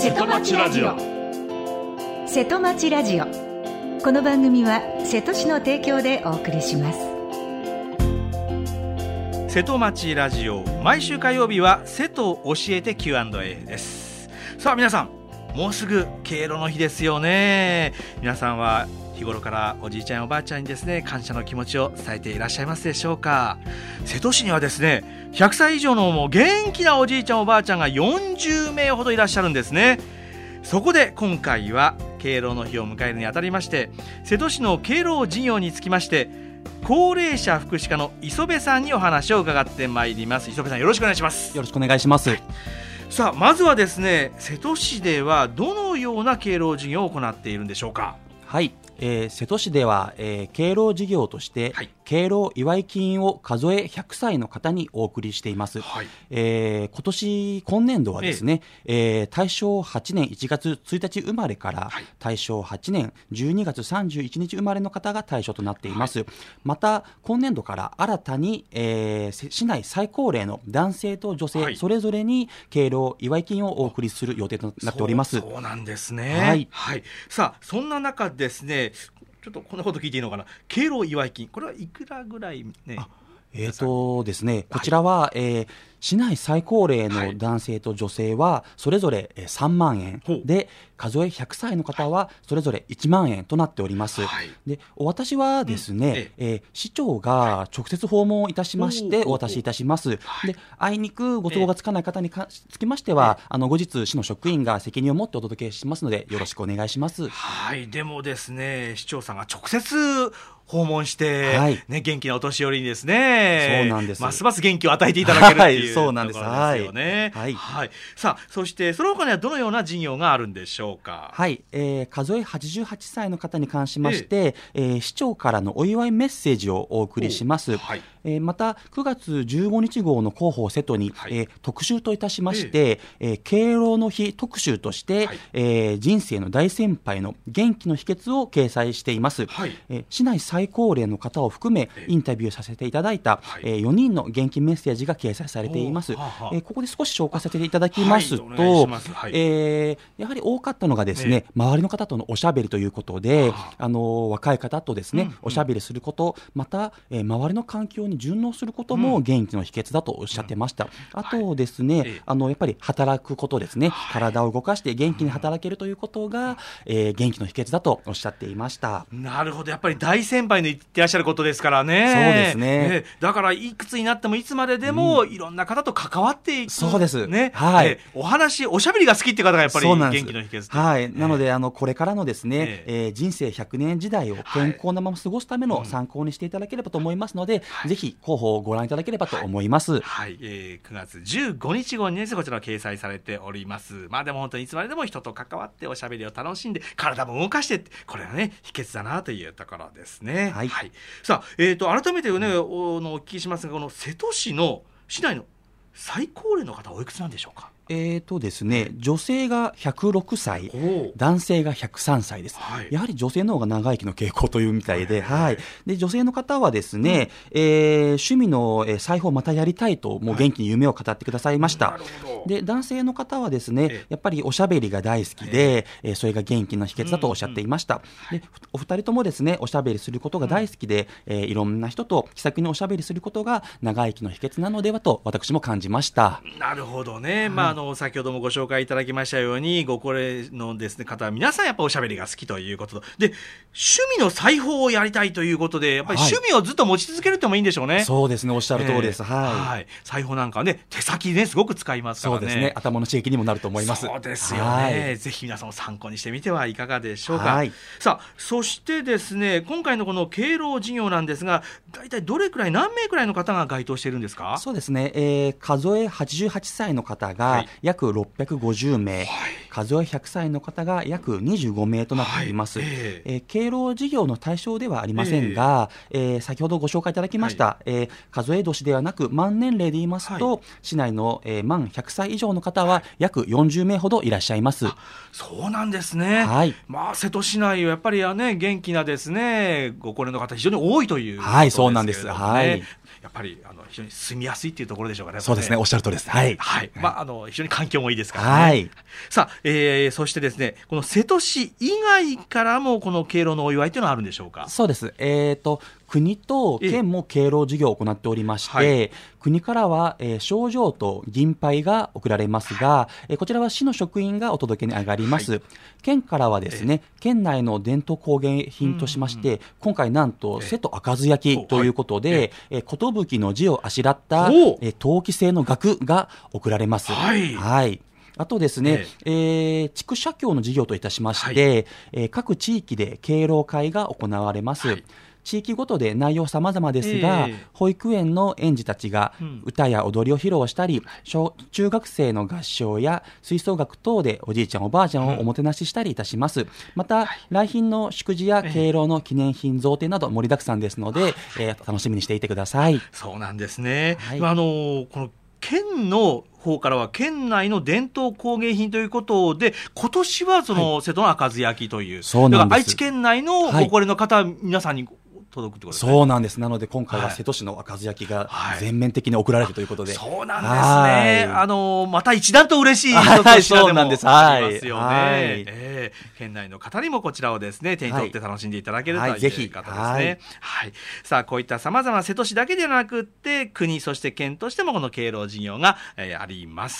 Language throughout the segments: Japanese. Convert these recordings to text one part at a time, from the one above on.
瀬戸町ラジオ。瀬戸町ラジオ、この番組は瀬戸市の提供でお送りします。 瀬戸町ラジオ、毎週火曜日は瀬戸教えて Q&A です。さあ皆さん、もうすぐ敬老の日ですよね。皆さんは日頃からおじいちゃんおばあちゃんにですね、感謝の気持ちを伝えていらっしゃいますでしょうか。瀬戸市にはですね、100歳以上のもう元気なおじいちゃんおばあちゃんが40名ほどいらっしゃるんですね。そこで今回は敬老の日を迎えるにあたりまして、瀬戸市の敬老事業につきまして高齢者福祉課の磯部さんにお話を伺ってまいります。磯部さん、よろしくお願いします。 よろしくお願いします。 さあ、まずはですね、瀬戸市ではどのような敬老事業を行っているんでしょうか。 はい、瀬戸市では、敬老事業として、 はい、 敬老祝い金を数え100歳の方にお送りしています。 はい、 今年度はですね、大正8年1月1日生まれから、 はい、 大正8年12月31日生まれの方が対象となっています。 はい、 また今年度から新たに、市内最高齢の男性と女性、 はい、 それぞれに敬老祝い金をお送りする予定となっております。 そうなんですね。 はい、 はい、さあそんな中ですね、ちょっとこんなこと聞いていいのかな。敬老祝い金、これはいくらぐらいね。 ですね、こちらは、市内最高齢の男性と女性はそれぞれ3万円、 はい、 で数え100歳の方はそれぞれ1万円となっております。はい、で私はですね、市長が直接訪問いたしましてお渡しいたします。であいにくご都合がつかない方につきましては、後日市の職員が責任を持ってお届けしますので、よろしくお願いします。 はい、でもですね、市長さんが直接訪問して、 はいね、元気なお年寄りにですね、 そうなんです。 ますます元気を与えていただけるっていう、 はい、そうなんです。 ところですよね。 はいはい、さあそしてその他にはどのような事業があるんでしょうか。 はい、数え88歳の方に関しまして、市長からのお祝いメッセージをお送りします。 はい、 また9月15日号の広報瀬戸に、はい、特集といたしまして、敬老の日特集として、はい、人生の大先輩の元気の秘訣を掲載しています。はい、市内最高齢の方を含めインタビューさせていただいた、4人の元気メッセージが掲載されています。ここで少し紹介させていただきますと、やはり多かったのがですね、周りの方とのおしゃべりということで、若い方とですね、おしゃべりすること、また、周りの環境に順応することも元気の秘訣だとおっしゃってました。あとですね、やっぱり働くことですね、体を動かして元気に働けるということが、元気の秘訣だとおっしゃっていました。 なるほど、やっぱり大先輩の言ってらっしゃることですからね。 そうですね、 だからいくつになってもいつまででも、いろんな方と関わっていく、 そうですね、 はい、 おしゃべりが好きって方がやっぱり元気の秘訣。 はい、なのでこれからのですね、人生100年時代を健康なまま過ごすための参考にしていただければと思いますので、ぜひ広報をご覧いただければと思います。 はい、9月15日号にですね、こちら掲載されております。まあでも本当にいつまででも人と関わっておしゃべりを楽しんで体も動かして、これはね秘訣だなというところですね。 はい、 はい、さあ、改めてね、お聞きしますが、この瀬戸市の市内の最高齢の方はおいくつなんでしょうか。 ですね、女性が106歳、男性が103歳です。はい、やはり女性の方が長生きの傾向というみたいで、はい、で女性の方はですね、趣味の裁縫をまたやりたいともう元気に夢を語ってくださいました。で男性の方はですね、やっぱりおしゃべりが大好きで、それが元気の秘訣だとおっしゃっていました。でお二人ともですね、おしゃべりすることが大好きで、いろんな人と気さくにおしゃべりすることが長生きの秘訣なのではと私も感じました。 なるほどね。先ほどもご紹介いただきましたように、ご高齢のですね方は皆さんやっぱおしゃべりが好きということで、趣味の裁縫をやりたいということで、やっぱり趣味をずっと持ち続けるってもいいんでしょうね。 そうですね、おっしゃる通りです。 はい、裁縫なんかはね、手先ねすごく使いますからね。 そうですね、頭の刺激にもなると思います。 そうですよね。ぜひ皆さんも参考にしてみてはいかがでしょうか。はい、さあそしてですね、今回のこの敬老事業なんですが、大体どれくらい、何名くらいの方が該当しているんですか。 そうですね、数え88歳の方が約650名、数え100歳の方が約25名となっております。敬老事業の対象ではありませんが、先ほどご紹介いただきました、数え年ではなく満年齢で言いますと、市内の、満100歳以上の方は約40名ほどいらっしゃいます。 そうなんですね。はい、瀬戸市内はやっぱりね、元気なですねご高齢の方非常に多いということですけれどもね。 はい、そうなんです。はい、 やっぱり非常に住みやすいっていうところでしょうかね。 そうですね、おっしゃる通りです。はい、 はい、非常に環境もいいですからね。 はい、 さあ、そしてですね、この瀬戸市以外からもこの敬老のお祝いというのはあるんでしょうか。 そうです。国と県も敬老事業を行っておりまして、 はい、 国からは、賞状と銀牌が贈られますが、こちらは市の職員がお届けに上がります。はい、県からはですね、県内の伝統工芸品としまして、今回なんと瀬戸赤酢焼きということで、寿の字をあしらった、陶器製の額が贈られます。 はい、 はい、あとですね、畜社協の事業といたしまして、各地域で敬老会が行われます。はい、地域ごとで内容様々ですが、保育園の園児たちが歌や踊りを披露したり、中学生の合唱や吹奏楽等でおじいちゃんおばあちゃんをおもてなししたりいたします。また、来賓の祝辞や敬老の記念品贈呈など盛りだくさんですので、楽しみにしていてください。 そうなんですね。 はい、 この県の方からは県内の伝統工芸品ということで、今年はその瀬戸の赤酢焼きという、 そうなんです。 だから愛知県内のご高齢の方、皆さんに届くってことですね。 そうなんです。なので今回は瀬戸市の赤酢焼きが全面的に贈られるということで、 そうなんですね。また一段と嬉しい一つの品でもありますよね。県内の方にもこちらをですね、手に取って楽しんでいただけるという方ですね。はい、さあ、こういったさまざまな瀬戸市だけではなくって国、そして県としてもこの敬老事業が、あります。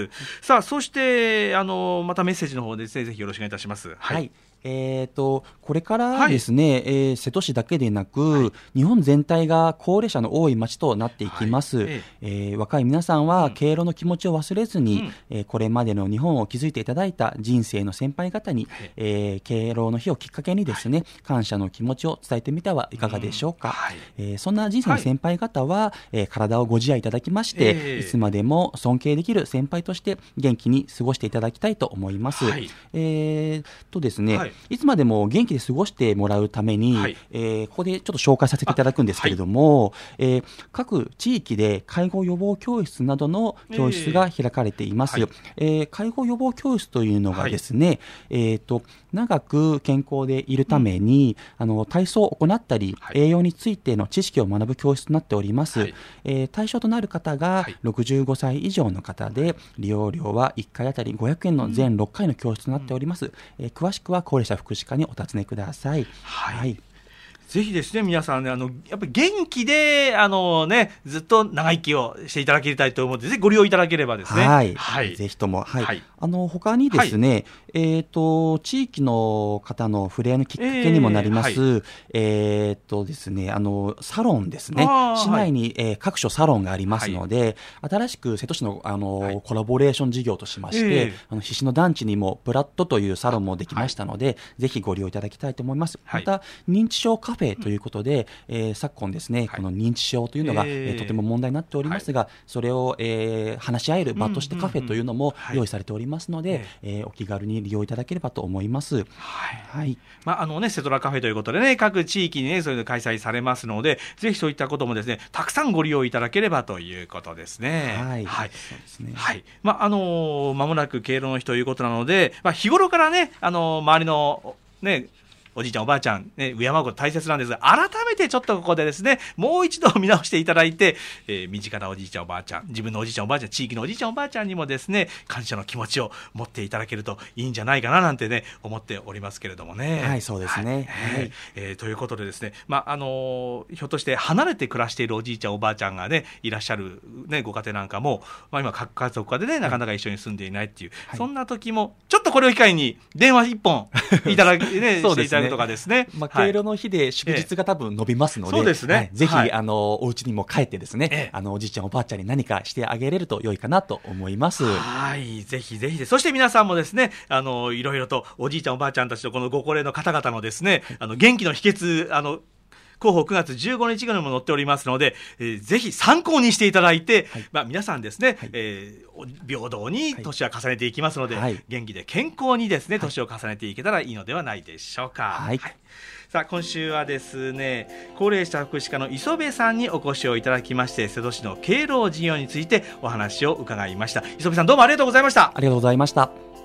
さあ、そしてまたメッセージの方ですね、ぜひよろしくお願いいたします。 はい、これからですね、瀬戸市だけでなく、日本全体が高齢者の多い町となっていきます。若い皆さんは敬老の気持ちを忘れずに、これまでの日本を築いていただいた人生の先輩方に、敬老の日をきっかけにですね、感謝の気持ちを伝えてみてはいかがでしょうか。そんな人生の先輩方は、体をご自愛いただきまして、いつまでも尊敬できる先輩として元気に過ごしていただきたいと思います。ですね、いつまでも元気で過ごしてもらうために、ここでちょっと紹介させていただくんですけれども、各地域で介護予防教室などの教室が開かれています。介護予防教室というのがですね、長く健康でいるために、体操を行ったり、栄養についての知識を学ぶ教室となっております。対象となる方が65歳以上の方で、利用料は1回あたり500円の全6回の教室となっております。詳しくは高齢者福祉課にお尋ねください。 ぜひですね、皆さんね、やっぱり元気でずっと長生きをしていただきたいと思うので、ぜひご利用いただければですね。 ぜひとも。他にですね、地域の方の触れ合いのきっかけにもなります、ですね、サロンですね。市内に、各所サロンがありますので、新しく瀬戸市の、コラボレーション事業としまして、菱野団地にもプラットというサロンもできましたので、ぜひご利用いただきたいと思います。また、認知症カフェということで、昨今ですね、この認知症というのが、とても問題になっておりますが、それを、話し合える場としてカフェというのも用意されておりますので、お気軽に利用いただければと思います。 セトラカフェということでね、各地域にね、そういうの開催されますので、ぜひそういったこともですね、たくさんご利用いただければということですね。間もなく敬老の日ということなので、日頃からね、周りのね、おじいちゃんおばあちゃん、敬うこと大切なんですが、改めてちょっとここでですね、もう一度見直していただいて、身近なおじいちゃんおばあちゃん、自分のおじいちゃんおばあちゃん、地域のおじいちゃんおばあちゃんにもですね、感謝の気持ちを持っていただけるといいんじゃないかななんてね、思っておりますけれどもね。 そうですね。 ということでですね、ひょっとして離れて暮らしているおじいちゃんおばあちゃんがね、いらっしゃるね、ご家庭なんかも、今各家族化でね、なかなか一緒に住んでいないっていう、そんな時もちょっとこれを機会に電話一本いただきね、していただくとかですね。 敬老の日で祝日が多分伸びますので、ぜひ、お家にも帰ってですね、おじいちゃんおばあちゃんに何かしてあげれると良いかなと思います。 ぜひぜひそして皆さんもですね、いろいろとおじいちゃんおばあちゃんたちとこのご高齢の方々のですね、元気の秘訣、広報9月15日にも載っておりますので、ぜひ参考にしていただいて、皆さんですね、平等に年は重ねていきますので、元気で健康にですね、年を重ねていけたらいいのではないでしょうか。さあ、今週はですね、高齢者福祉課の磯部さんにお越しをいただきまして、瀬戸市の敬老事業についてお話を伺いました。磯部さん、どうもありがとうございました。 ありがとうございました。